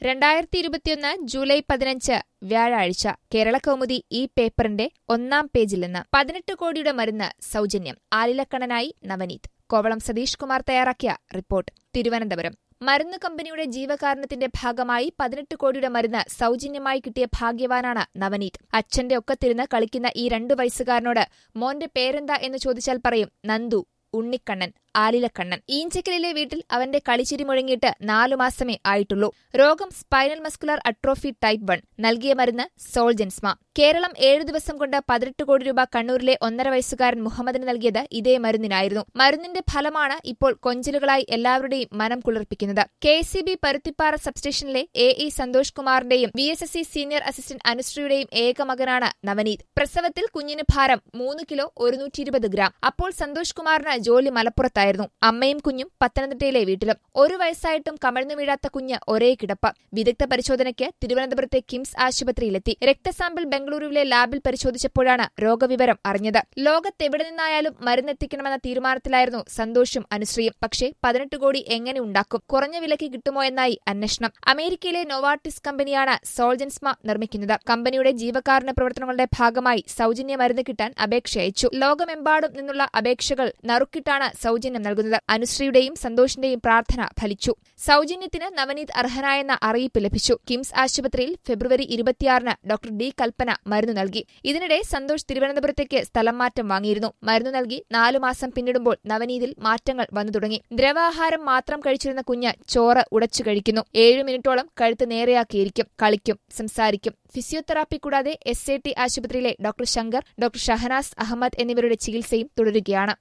2021 July 15 വ്യാഴാഴ്ച കേരളകൗമുദി ഈ പേപ്പറിന്റെ ഒന്നാം പേജിൽ നിന്ന് 18 കോടിയുടെ മരുന്ന് സൗജന്യം ആലിലക്കണ്ണനായി നവനീത്. കോവളം സതീഷ് കുമാർ തയ്യാറാക്കിയ റിപ്പോർട്ട്. തിരുവനന്തപുരം. മരുന്ന് കമ്പനിയുടെ ജീവകാരുണ്യത്തിന്റെ ഭാഗമായി 18 കോടിയുടെ മരുന്ന് സൗജന്യമായി കിട്ടിയ ഭാഗ്യവാനാണ് നവനീത്. അച്ഛന്റെ ഒക്കത്തിരുന്ന് കളിക്കുന്ന ഈ 2 വയസ്സുകാരനോട് മോന്റെ പേരെന്താ എന്ന് ചോദിച്ചാൽ പറയും നന്ദു, ഉണ്ണിക്കണ്ണൻ, ആലിലക്കണ്ണൻ. ഈഞ്ചക്കലിലെ വീട്ടിൽ അവന്റെ കളിച്ചിരി മുഴങ്ങിയിട്ട് 4 മാസമേ ആയിട്ടുള്ളൂ. രോഗം സ്പൈനൽ മസ്കുലർ അട്രോഫി ടൈപ്പ് 1. നൽകിയ മരുന്ന് സോൾജൻസ്മ. കേരളം 7 ദിവസം കൊണ്ട് 18 കോടി രൂപ കണ്ണൂരിലെ 1.5 വയസ്സുകാരൻ മുഹമ്മദിന് നൽകിയത് ഇതേ മരുന്നിനായിരുന്നു. മരുന്നിന്റെ ഫലമാണ് ഇപ്പോൾ കൊഞ്ചലുകളായി എല്ലാവരുടെയും മനം കുളിർപ്പിക്കുന്നത്. KCB പരുത്തിപ്പാറ സബ്സ്റ്റേഷനിലെ AE സന്തോഷ് കുമാറിന്റെയും VSSC സീനിയർ അസിസ്റ്റന്റ് അനുശ്രീയുടെയും ഏക മകനാണ് നവനീത്. പ്രസവത്തിൽ കുഞ്ഞിന് ഭാരം 3 കിലോ 120 ഗ്രാം. അപ്പോൾ സന്തോഷ് കുമാറിന് ജോലി മലപ്പുറത്തായിരുന്നു. അമ്മയും കുഞ്ഞും പത്തനംതിട്ടയിലെ വീട്ടിലും. 1 വയസ്സായിട്ടും കമഴ്ന്നു വീഴാത്ത കുഞ്ഞ് ഒരേ കിടപ്പ്. വിദഗ്ധ പരിശോധനയ്ക്ക് തിരുവനന്തപുരത്തെ കിംസ് ആശുപത്രിയിലെത്തി. രക്തസാമ്പിൾ ബംഗളൂരുവിലെ ലാബിൽ പരിശോധിച്ചപ്പോഴാണ് രോഗവിവരം അറിഞ്ഞത്. ലോകത്തെവിടെ നിന്നായാലും മരുന്നെത്തിക്കണമെന്ന തീരുമാനത്തിലായിരുന്നു സന്തോഷും അനുശ്രീയും. പക്ഷേ 18 കോടി എങ്ങനെ ഉണ്ടാക്കും? കുറഞ്ഞ വിലയ്ക്ക് കിട്ടുമോ എന്നായി അന്വേഷണം. അമേരിക്കയിലെ നോവാർട്ടിസ് കമ്പനിയാണ് സോൾജൻസ്മ നിർമ്മിക്കുന്നത്. കമ്പനിയുടെ ജീവകാരുണ്യ പ്രവർത്തനങ്ങളുടെ ഭാഗമായി സൗജന്യ മരുന്ന് കിട്ടാൻ അപേക്ഷ അയച്ചു. ലോകമെമ്പാടും നിന്നുള്ള അപേക്ഷകൾ നറുക്കിട്ടാണ് സൗജന്യം നൽകുന്നത്. അനുശ്രീയുടെയും സന്തോഷിന്റെയും പ്രാർത്ഥന ഫലിച്ചു. സൗജന്യത്തിന് നവനീത് അർഹനായെന്ന അറിയിപ്പ് ലഭിച്ചു. കിംസ് ആശുപത്രിയിൽ ഫെബ്രുവരി 26 ഡോക്ടർ D കൽപ്പന മരുന്ന് നൽകി. ഇതിനിടെ സന്തോഷ് തിരുവനന്തപുരത്തേക്ക് സ്ഥലം മാറ്റം വാങ്ങിയിരുന്നു. മരുന്ന് നൽകി 4 മാസം പിന്നിടുമ്പോൾ നവനീതിൽ മാറ്റങ്ങൾ വന്നു തുടങ്ങി. ദ്രവാഹാരം മാത്രം കഴിച്ചിരുന്ന കുഞ്ഞ് ചോറ് ഉടച്ചു കഴിക്കുന്നു. 7 മിനിറ്റോളം കഴുത്ത് നേരെയാക്കിയിരിക്കും. കളിക്കും, സംസാരിക്കും. ഫിസിയോതെറാപ്പി കൂടാതെ SAT ആശുപത്രിയിലെ ഡോക്ടർ ശങ്കർ, ഡോക്ടർ ഷഹനാസ് അഹമ്മദ് എന്നിവരുടെ ചികിത്സയും തുടരുകയാണ്.